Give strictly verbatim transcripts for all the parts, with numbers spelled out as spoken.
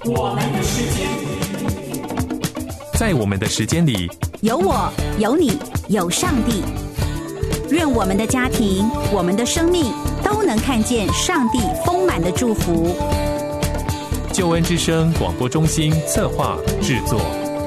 我们的时间， 在我们的时间里， 有我，有你，有上帝。愿我们的家庭，我们的生命都能看见上帝丰满的祝福。 救恩之声广播中心策划制作。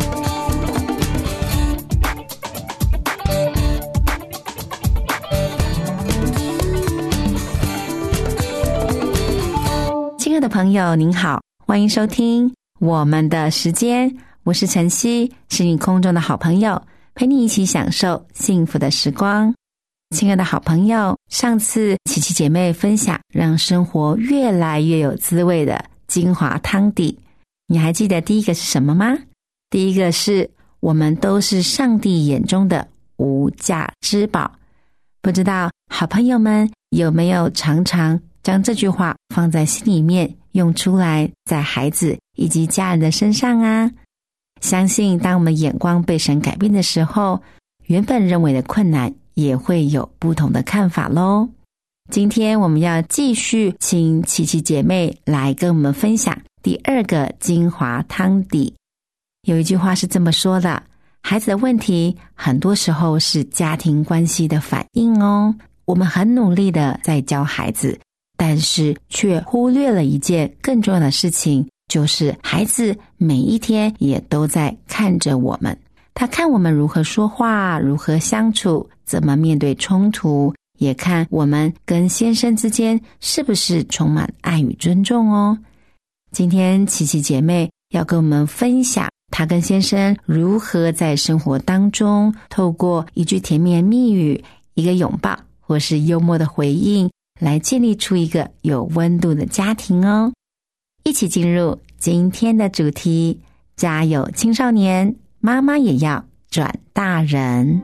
亲爱的朋友您好，欢迎收听我们的时间，我是晨曦，是你空中的好朋友，陪你一起享受幸福的时光。亲爱的好朋友，上次琪琪姐妹分享让生活越来越有滋味的精华汤底，你还记得第一个是什么吗？第一个是我们都是上帝眼中的无价之宝。不知道好朋友们有没有常常将这句话放在心里面，用出来在孩子以及家人的身上啊？相信当我们眼光被神改变的时候，原本认为的困难也会有不同的看法咯。今天我们要继续请琪琪姐妹来跟我们分享第二个精华汤底。有一句话是这么说的，孩子的问题很多时候是家庭关系的反应哦。我们很努力的在教孩子，但是却忽略了一件更重要的事情，就是孩子每一天也都在看着我们，他看我们如何说话，如何相处，怎么面对冲突，也看我们跟先生之间是不是充满爱与尊重哦。今天琪琪姐妹要跟我们分享她跟先生如何在生活当中透过一句甜言蜜语，一个拥抱，或是幽默的回应，来建立出一个有温度的家庭哦。一起进入今天的主题，家有青少年，妈妈也要转大人。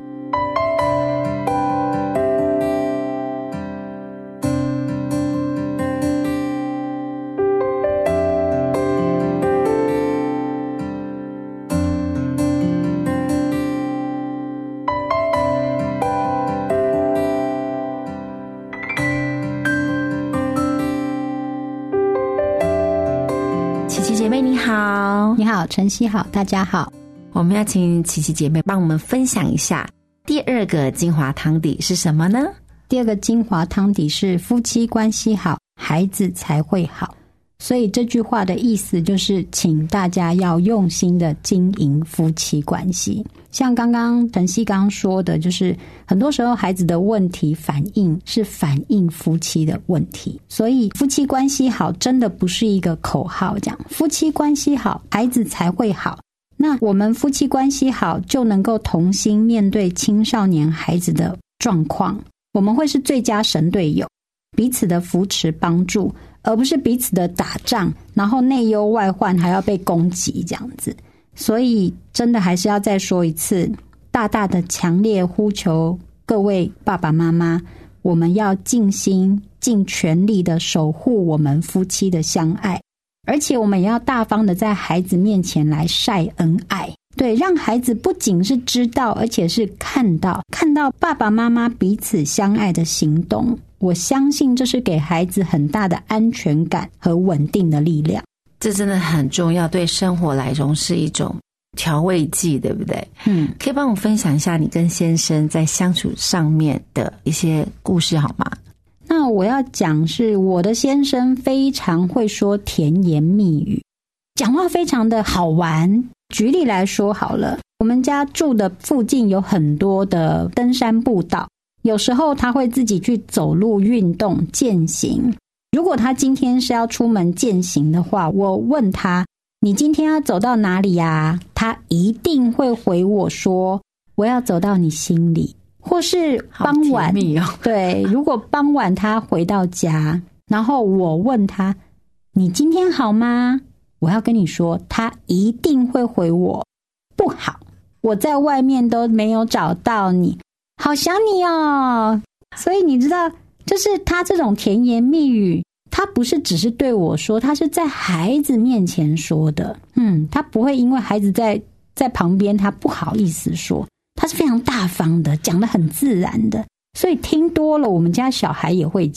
姐妹你好。 你好，晨曦好，大家好。 我们要请琪琪姐妹帮我们分享一下第二个精华汤底是什么呢？ 第二个精华汤底是夫妻关系好，孩子才会好。所以这句话的意思就是请大家要用心的经营夫妻关系。像刚刚晨曦刚刚说的，就是很多时候孩子的问题反应是反映夫妻的问题，所以夫妻关系好真的不是一个口号，这样夫妻关系好孩子才会好。那我们夫妻关系好就能够同心面对青少年孩子的状况，我们会是最佳神队友，彼此的扶持帮助，而不是彼此的打仗，然后内忧外患还要被攻击这样子。所以真的还是要再说一次，大大的强烈呼求各位爸爸妈妈，我们要尽心尽全力的守护我们夫妻的相爱，而且我们也要大方的在孩子面前来晒恩爱。对，让孩子不仅是知道，而且是看到看到爸爸妈妈彼此相爱的行动。我相信这是给孩子很大的安全感和稳定的力量。 这真的很重要，对生活来说是一种调味剂，对不对？嗯，可以帮我分享一下你跟先生在相处上面的一些故事好吗？ 那我要讲是我的先生非常会说甜言蜜语，讲话非常的好玩。举例来说好了，我们家住的附近有很多的登山步道，有时候他会自己去走路运动健行。如果他今天是要出门健行的话，我问他你今天要走到哪里啊？他一定会回我说我要走到你心里。或是傍晚、哦、对，如果傍晚他回到家，然后我问他你今天好吗？我要跟你说他一定会回我不好，我在外面都没有找到你，好想你哦。所以你知道，就是他这种甜言蜜语，他不是只是对我说，他是在孩子面前说的。嗯，他不会因为孩子在在旁边他不好意思说，他是非常大方的，讲得很自然的。所以听多了，我们家小孩也会讲，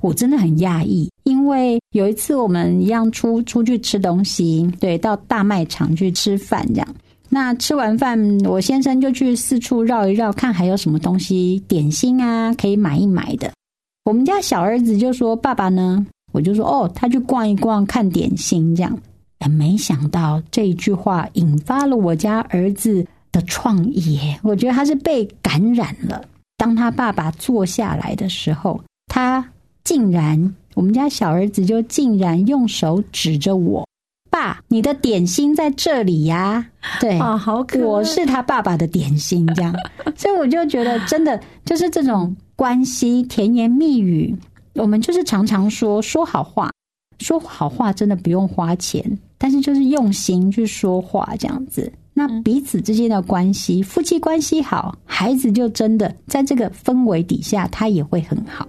我真的很讶异，因为有一次我们一样出出去吃东西，对，到大卖场去吃饭这样。那吃完饭，我先生就去四处绕一绕，看还有什么东西点心啊可以买一买的。我们家小儿子就说：“爸爸呢？”我就说：“哦，他去逛一逛，看点心这样。”哎，没想到这一句话引发了我家儿子的创意耶，我觉得他是被感染了。当他爸爸坐下来的时候，他竟然，我们家小儿子就竟然用手指着我，爸，你的点心在这里呀！对， 哦，好可爱， 我是他爸爸的点心，这样，所以我就觉得真的就是这种关系，甜言蜜语，我们就是常常说说好话，说好话真的不用花钱，但是就是用心去说话这样子。那彼此之间的关系，夫妻关系好，孩子就真的在这个氛围底下，他也会很好。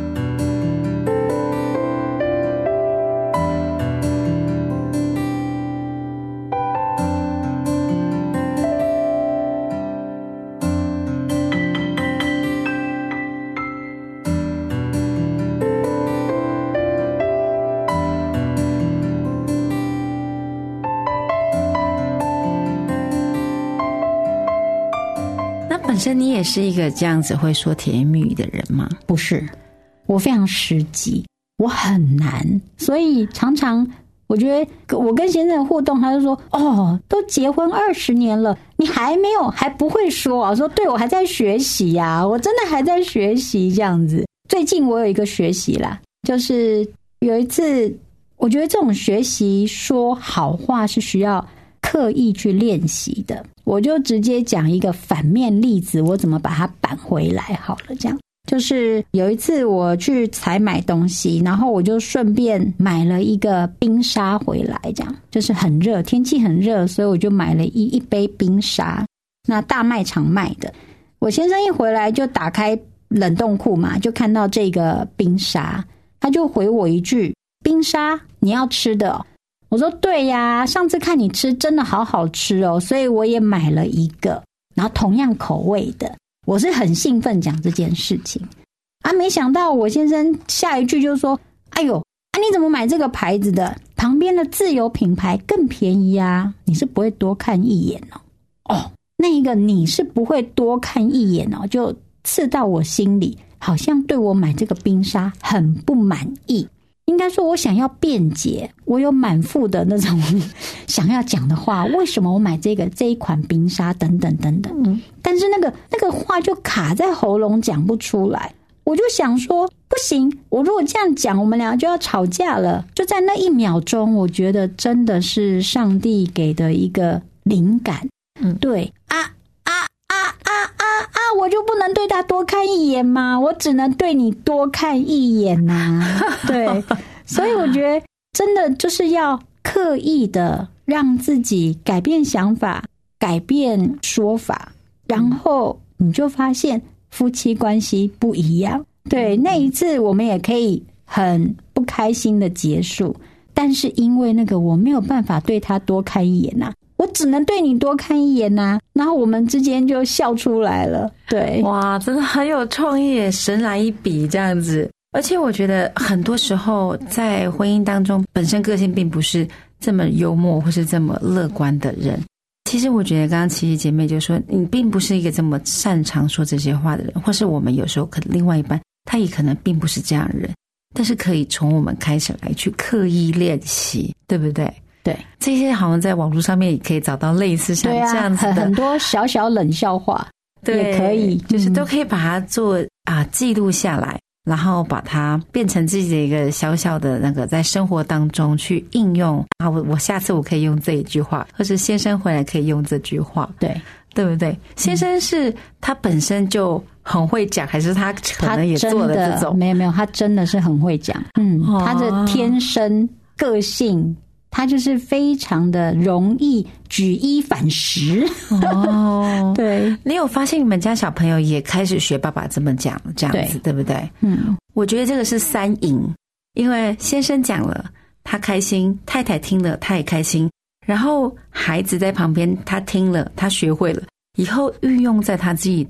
本身你也是一个这样子会说甜言蜜语的人吗？ 不是，我非常实际，我很难，所以常常我觉得我跟先生的互动，他就说：“哦，都结婚二十年了，你还没有还不会说啊？”我说：“对，我还在学习呀、啊，我真的还在学习这样子。”最近我有一个学习啦，就是有一次，我觉得这种学习说好话是需要刻意去练习的。我就直接讲一个反面例子，我怎么把它扳回来好了。这样就是有一次我去采买东西，然后我就顺便买了一个冰沙回来，这样就是很热，天气很热，所以我就买了一一杯冰沙，那大卖场卖的。我先生一回来就打开冷冻库嘛，就看到这个冰沙，他就回我一句：“冰沙你要吃的哦。”我说：“对呀，上次看你吃真的好好吃哦，所以我也买了一个，然后同样口味的。”我是很兴奋讲这件事情啊，没想到我先生下一句就说：“哎呦，啊你怎么买这个牌子的？旁边的自有品牌更便宜啊，你是不会多看一眼哦。”哦，那一个你是不会多看一眼哦，就刺到我心里，好像对我买这个冰沙很不满意。应该说我想要辩解，我有满腹的那种想要讲的话，为什么我买这个这一款冰沙等等等等，嗯，但是那个那个话就卡在喉咙讲不出来。我就想说不行，我如果这样讲我们俩就要吵架了。就在那一秒钟，我觉得真的是上帝给的一个灵感。嗯，对啊啊啊啊啊啊！我就不能对他多看一眼吗？我只能对你多看一眼啊。对，所以我觉得真的就是要刻意的让自己改变想法，改变说法，然后你就发现夫妻关系不一样。对，那一次我们也可以很不开心的结束，但是因为那个我没有办法对他多看一眼啊，我只能对你多看一眼啊，然后我们之间就笑出来了。对， 哇，真的很有创意，神来一笔这样子。而且我觉得很多时候在婚姻当中，本身个性并不是这么幽默或是这么乐观的人。其实我觉得刚刚琪琪姐妹就说，你并不是一个这么擅长说这些话的人，或是我们有时候可能另外一半他也可能并不是这样的人，但是可以从我们开始来去刻意练习，对不对？ 对， 这些好像在网络上面也可以找到类似像这样子的、 啊、很多小小冷笑话，也可以， 就是都可以把它做啊记录下来，然后把它变成自己的一个小小的那个在生活当中去应用啊。我我下次我可以用这一句话，或是先生回来可以用这句话， 对对不对？先生是他本身就很会讲，还是他可能也做了这种？ 没有没有，他真的是很会讲。嗯，哦、他的天生个性。他就是非常的容易举一反十哦。 对， 你有发现你们家小朋友也开始学爸爸这么讲这样子 对, 对不对？ 嗯， 我觉得这个是三赢，因为先生讲了他开心，太太听了他也开心，然后孩子在旁边他听了他学会了，以后运用在他自己的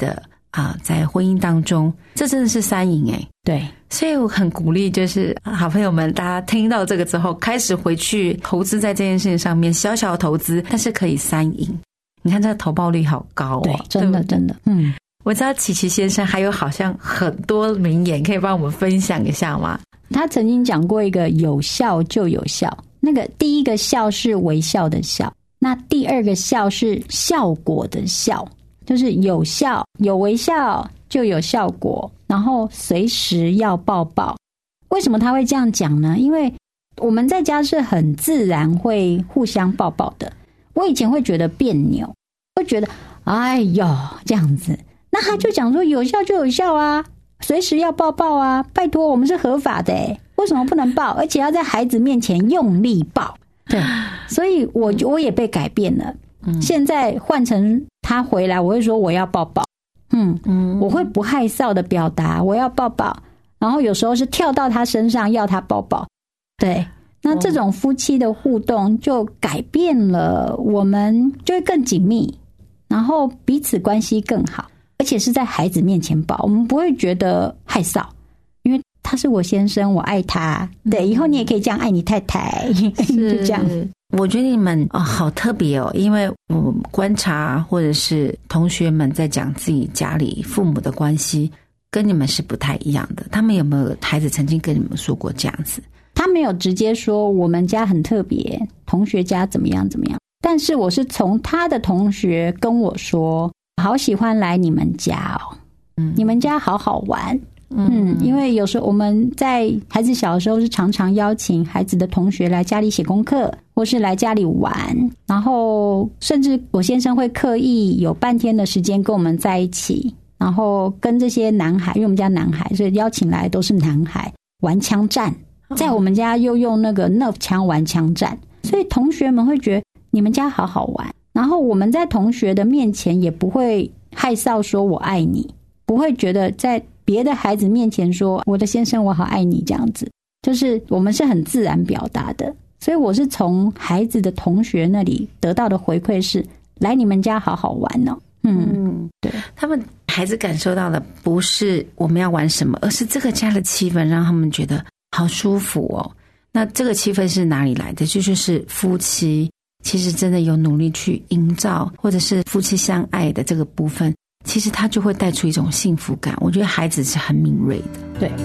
啊、呃，在婚姻当中，这真的是三赢诶。 对， 所以我很鼓励，就是好朋友们，大家听到这个之后，开始回去投资在这件事情上面，小小的投资，但是可以三赢。你看这个投报率好高哦， 对，真的真的，嗯。 我知道琪琪先生还有好像很多名言，可以帮我们分享一下吗？ 他曾经讲过一个有效就有效，那个第一个效是微笑的笑，那第二个效是效果的效，就是有效有微笑就有效果，然后随时要抱抱。为什么他会这样讲呢？因为我们在家是很自然会互相抱抱的，我以前会觉得别扭，会觉得哎呦这样子，那他就讲说有效就有效啊，随时要抱抱啊，拜托我们是合法的耶，为什么不能抱？而且要在孩子面前用力抱。对，所以我我也被改变了。嗯，现在换成他回来，我会说我要抱抱。嗯嗯，我会不害臊的表达我要抱抱，然后有时候是跳到他身上要他抱抱。对，那这种夫妻的互动就改变了，我们就会更紧密，然后彼此关系更好。而且是在孩子面前抱，我们不会觉得害臊，因为他是我先生，我爱他。对，以后你也可以这样爱你太太，就这样。 我觉得你们哦好特别哦，因为我观察或者是同学们在讲自己家里父母的关系，跟你们是不太一样的。他们有没有孩子曾经跟你们说过这样子？ 他没有直接说我们家很特别，同学家怎么样怎么样，但是我是从他的同学跟我说。好喜欢来你们家哦，嗯，你们家好好玩，嗯，因为有时候我们在孩子小的时候是常常邀请孩子的同学来家里写功课，或是来家里玩，然后甚至我先生会刻意有半天的时间跟我们在一起，然后跟这些男孩，因为我们家男孩，所以邀请来都是男孩玩枪战，在我们家又用那个 Nerf 枪玩枪战，所以同学们会觉得你们家好好玩。然后我们在同学的面前也不会害臊说我爱你，不会觉得在别的孩子面前说我的先生我好爱你这样子，就是我们是很自然表达的。所以我是从孩子的同学那里得到的回馈是来你们家好好玩哦。嗯，对， 他们孩子感受到的不是我们要玩什么，而是这个家的气氛让他们觉得好舒服哦。那这个气氛是哪里来的？这就是夫妻其实真的有努力去营造，或者是夫妻相爱的这个部分，其实它就会带出一种幸福感。我觉得孩子是很敏锐的。 对。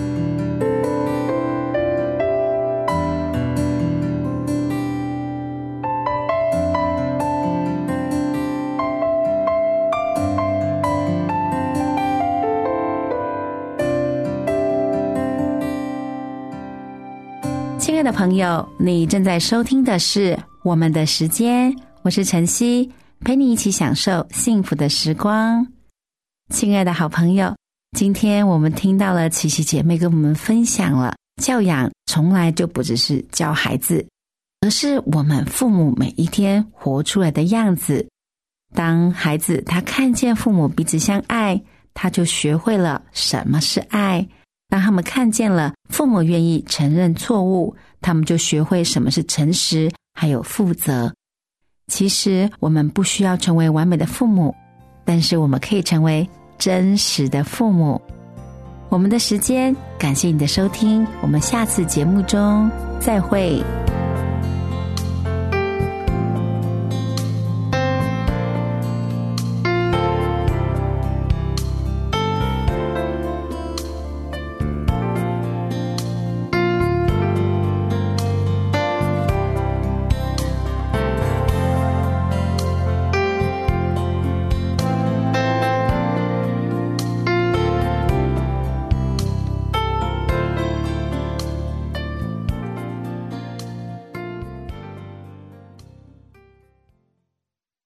亲爱的朋友，你正在收听的是我们的时间，我是晨曦，陪你一起享受幸福的时光。亲爱的好朋友，今天我们听到了琪琪姐妹跟我们分享了，教养从来就不只是教孩子，而是我们父母每一天活出来的样子。当孩子他看见父母彼此相爱，他就学会了什么是爱。当他们看见了父母愿意承认错误，他们就学会什么是诚实还有负责。其实我们不需要成为完美的父母，但是我们可以成为真实的父母。我们的时间，感谢你的收听，我们下次节目中再会。